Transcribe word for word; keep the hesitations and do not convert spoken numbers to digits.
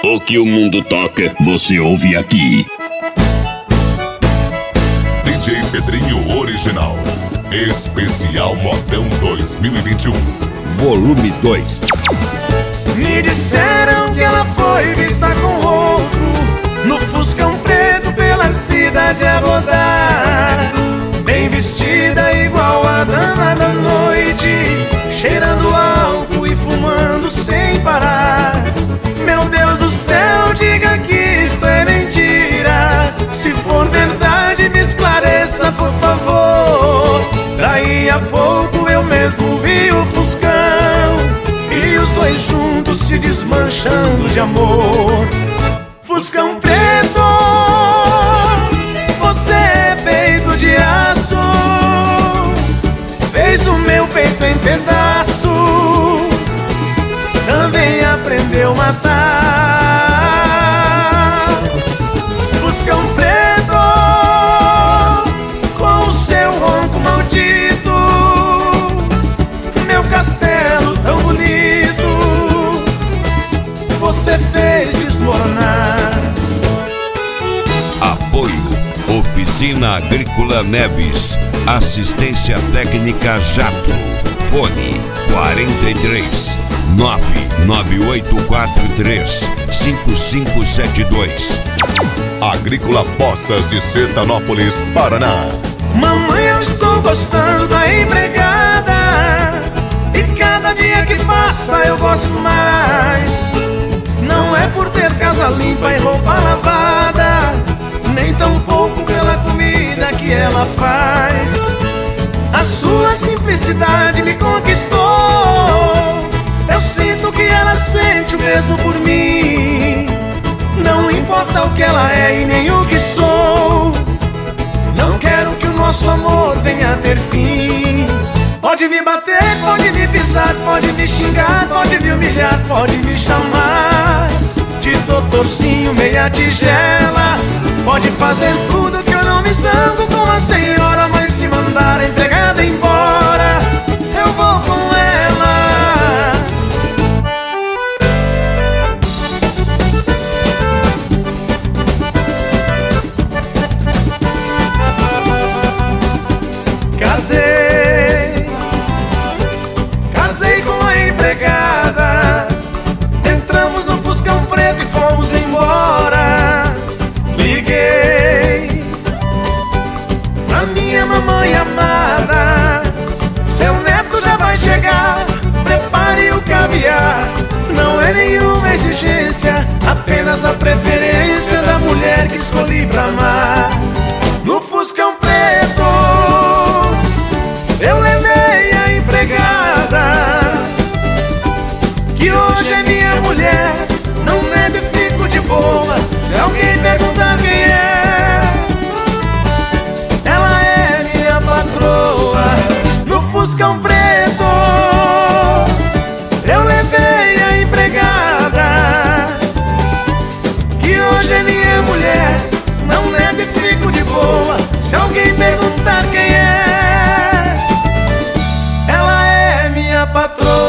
O que o mundo toca, você ouve aqui. D J Pedrinho Original. Especial Modão dois mil e vinte e um. Volume dois. Me disseram que ela foi vista com outro no Fuscão preto pela cidade a rodar, bem vestida igual a dama da noite, cheirando álcool e fumando sem parar. Meu Deus do céu, diga que isto é mentira. Se for verdade, me esclareça, por favor. Daí a pouco eu mesmo vi o Fuscão e os dois juntos se desmanchando de amor. Fuscão preto, você é feito de aço, fez o meu peito em pedaço, também aprendeu a matar. Fuscão preto, com o seu ronco maldito, meu castelo tão bonito, você fez desmoronar. Apoio Oficina Agrícola Neves. Assistência técnica Jato. Fone quarenta e três, nove nove oito quatro três, cinco cinco sete dois. Agrícola Poças de Sertanópolis, Paraná. Mamãe, eu estou gostando da empregada, e cada dia que passa eu gosto mais. Não é por ter casa limpa e roupa lavada, nem tampouco pela comida que ela faz. A sua simplicidade me conquistou, eu sinto que ela sente o mesmo por mim. Não importa o que ela é e nem o que sou, não quero que o nosso amor venha a ter fim. Pode me bater, pode me pisar, pode me xingar, pode me humilhar, pode me chamar de doutorzinho meia tigela. Pode fazer tudo que eu não me zango com a senhora, mas se mandar a empregada embora, eu vou com ela. Casei, casei com a empregada, entramos no Fuscão preto e fomos embora. Liguei pra minha mamãe amada, seu neto já vai chegar, prepare o caviar. Não é nenhuma exigência, apenas a preferência da mulher que escolhi pra amar. No Fuscão preto eu levei a empregada, que hoje é minha mulher. Não nego e fico de boa, se alguém perguntar quem é, ela é minha patroa. No Fuscão preto eu levei a empregada, que hoje é minha mulher. Não nego e fico de boa, se alguém perguntar quem é, ela é minha patroa.